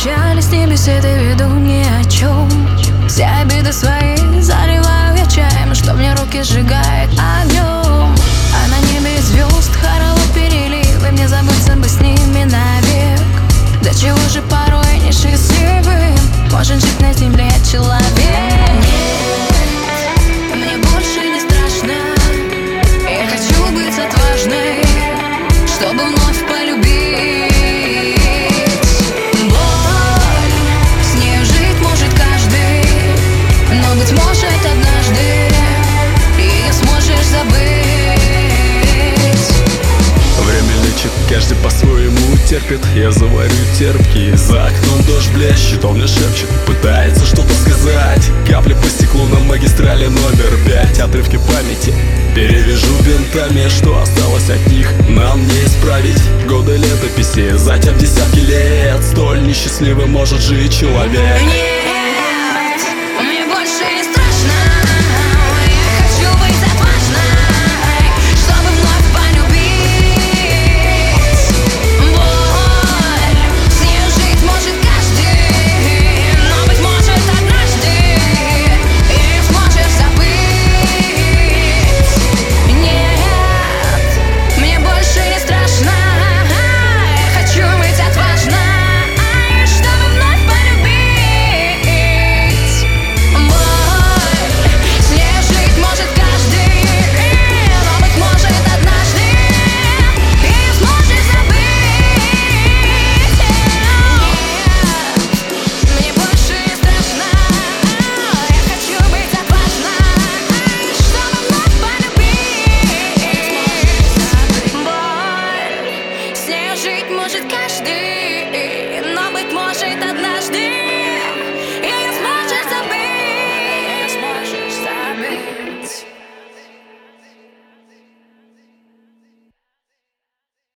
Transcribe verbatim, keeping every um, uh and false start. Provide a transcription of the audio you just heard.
печали, с ней беседы веду ни о чем. Все обиды свои заливаю я чаем, что мне руки сжигает огнем. А на небе звезд хоровод переливы, мне забыться бы с ними навек. До чего же порой несчастливым может жить на земле человек? Нет, мне больше не страшно. Я хочу быть отважной, чтобы вновь полюбить. Боль, с нею жить может каждый, но, быть может, однажды ее сможешь забыть. Время лечит, каждый по-своему терпит. Я заварю терпкий, за окном дождь блещет. Он мне шепчет, пытается что-то сказать. Капли по стеклу на магистрали номер пять. Отрывки памяти перевяжу бинтами. Что осталось от них, нам не исправить. Годы летописи, затем десятки лет. Столь несчастливым может жить человек. Нет, мне больше не страшно. Я хочу быть отважной, чтобы вновь полюбить. Боль, с нею жить может каждый, но, быть может, однажды ее сможешь забыть. Нет, мне больше не страшно. Я хочу быть отважной, чтобы вновь полюбить. Боль, с нею жить может каждый, но, быть может, однажды ее сможешь забыть. Нет, мне больше не страшно. Я хочу быть отважной, чтобы вновь полюбить. Боль, с нею жить может каждый.